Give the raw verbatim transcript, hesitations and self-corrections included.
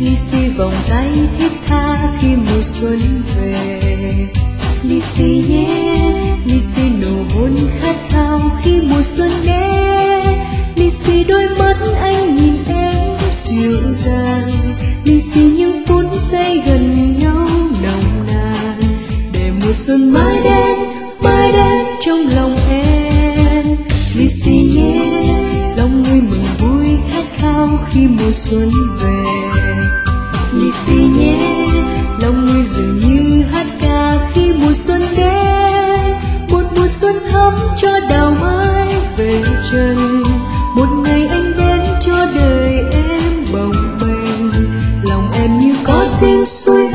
Lì xì vòng tay thiết tha khi mùa xuân về. Lì xì nhé, lì xì nụ hôn khát khao khi mùa xuân đến. Lì xì đôi mắt anh nhìn em dịu dàng. Lì xì những phút giây gần nhau nồng nàn, để mùa xuân mới đến, mới đến trong lòng em. Lì xì nhé, lòng người mừng vui khát khao khi mùa xuân về. Lì xì nhé, lòng người dường như hát ca khi mùa xuân đến. Một mùa xuân thắm cho đào mai về trần, một ngày anh đến cho đời em bồng bềnh. Lòng em như có tiếng suối